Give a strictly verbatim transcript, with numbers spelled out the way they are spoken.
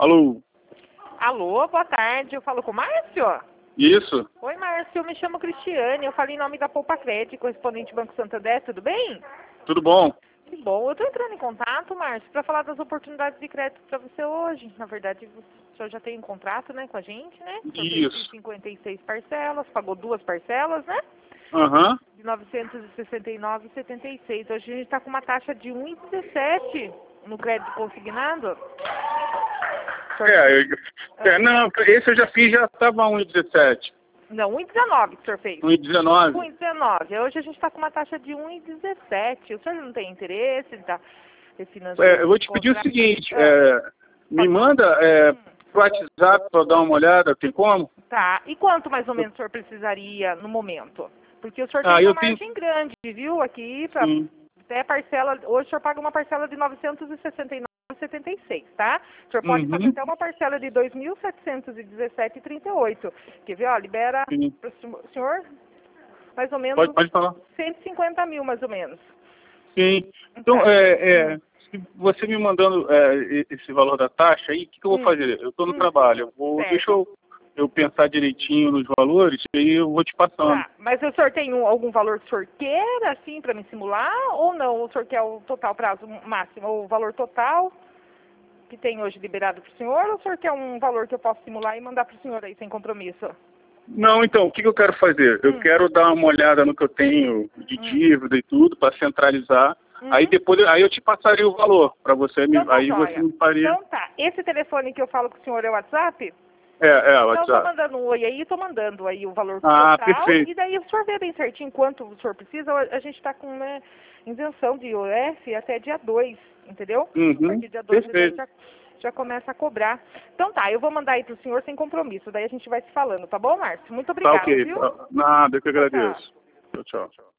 Alô? Alô, boa tarde. Eu falo com o Márcio? Isso? Oi, Márcio. Eu me chamo Cristiane. Eu falo em nome da Poupa Crédito, correspondente Banco Santander. Tudo bem? Tudo bom? Que bom. Eu estou entrando em contato, Márcio, para falar das oportunidades de crédito para você hoje. Na verdade, o senhor já tem um contrato, né, com a gente, né? O senhor fez Isso. cinquenta e seis parcelas, pagou duas parcelas, né? Aham. De novecentos e sessenta e nove reais e setenta e seis centavos. Hoje a gente está com uma taxa de um vírgula dezessete no crédito consignado. É, eu, é, não, esse eu já fiz, já estava um vírgula dezessete. Não, um vírgula dezenove que o senhor fez. um vírgula dezenove? um vírgula dezenove. Hoje a gente está com uma taxa de um vírgula dezessete. O senhor não tem interesse em estar refinanciando? É, eu vou te pedir o seguinte, Ah. é, me manda é, Hum. pro WhatsApp para dar uma olhada, tem como? Tá. E quanto mais ou menos o senhor precisaria no momento? Porque o senhor Ah, tem eu uma tenho- margem grande, viu? Aqui, pra, Sim. até parcela, hoje o senhor paga uma parcela de novecentos e sessenta e nove reais e setenta e seis centavos, tá? O senhor pode Uhum. fazer até uma parcela de dois mil setecentos e dezessete reais e trinta e oito centavos. Quer ver, ó, libera Sim. pro senhor mais ou menos Pode, pode falar. cento e cinquenta mil, mais ou menos. Sim. Então, Tá. é, é, se você me mandando é, esse valor da taxa aí, o que, que eu vou Hum. fazer? Eu estou no Hum. trabalho, eu vou, Certo. deixa eu, eu pensar direitinho nos valores e aí eu vou te passando. Tá, mas o senhor tem um- algum valor que o senhor queira, assim, para me simular? Ou não? O senhor quer o total prazo máximo, o valor total que tem hoje liberado para o senhor? Ou o senhor quer um valor que eu possa simular e mandar para o senhor aí, sem compromisso? Não, então, o que, que eu quero fazer? Eu Hum. quero dar uma olhada no que eu tenho de Hum. dívida e tudo, para centralizar. Uhum. Aí depois, aí eu te passaria o valor, para você, me, Então tá, aí você joia. me faria... Então tá, esse telefone que eu falo com o senhor é o WhatsApp? É, é, o Então, eu tô WhatsApp. mandando um oi aí, tô mandando aí o valor Ah, total. perfeito. E daí o senhor vê bem certinho quanto o senhor precisa. A gente está com né, isenção de I O F até dia dois, entendeu? Uhum, A partir do dia dois perfeito. já, já começa a cobrar. Então tá, eu vou mandar aí pro senhor sem compromisso. Daí a gente vai se falando, tá bom, Márcio? Muito Tá obrigada, ok. viu? Tá. Nada, eu que Tchau, tchau. agradeço. Tchau, tchau.